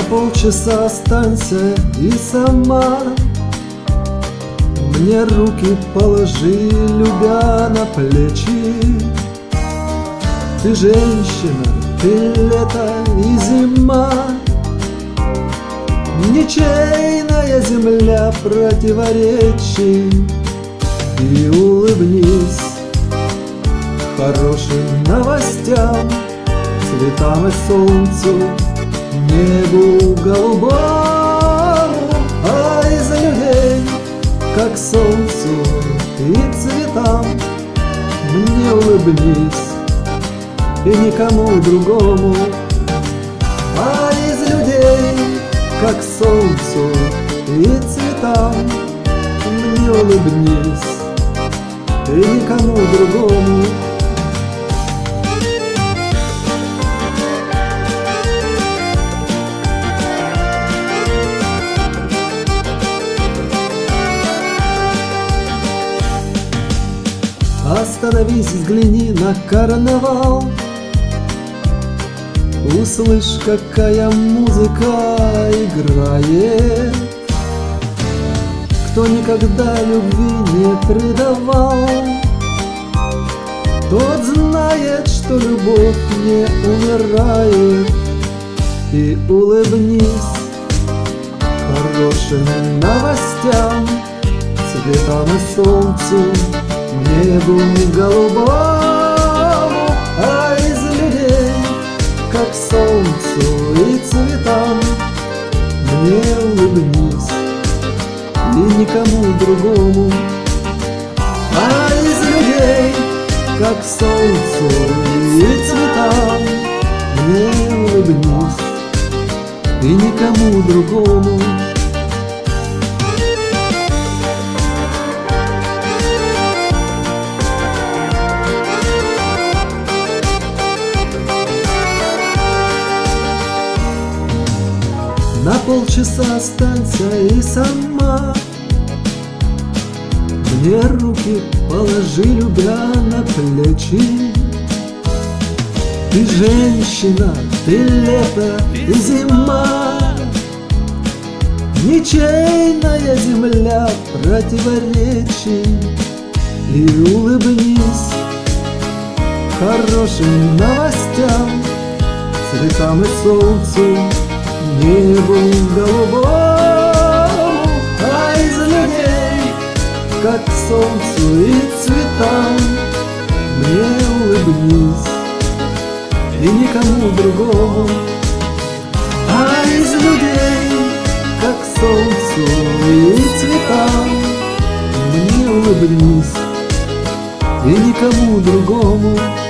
полчаса останься и сама мне руки положи, любя на плечи. Ты женщина, ты лето и зима, ничейная земля противоречий. И улыбнись хорошим новостям, цветам и солнцу, небу голубому, а из людей, как солнцу и цветам, мне улыбнись и никому другому. А из людей, как солнцу и цветам, мне улыбнись и никому другому. Остановись, взгляни на карнавал, услышь, какая музыка играет. Кто никогда любви не предавал, тот знает, что любовь не умирает. И улыбнись хорошим новостям, цветам и солнцу, небу голубому, а из людей, как солнцу и цветам, мне улыбнись и никому другому. А из людей, как солнцу и цветам, мне улыбнись и никому другому. На полчаса останься и сама мне руки положи, любя на плечи. Ты женщина, ты лето и зима, ничейная земля противоречий. И улыбнись хорошим новостям, цветам и солнцу, небу голубому, а из людей, как солнцу и цветам, мне улыбнись и никому другому. А из людей, как солнцу и цветам, мне улыбнись и никому другому.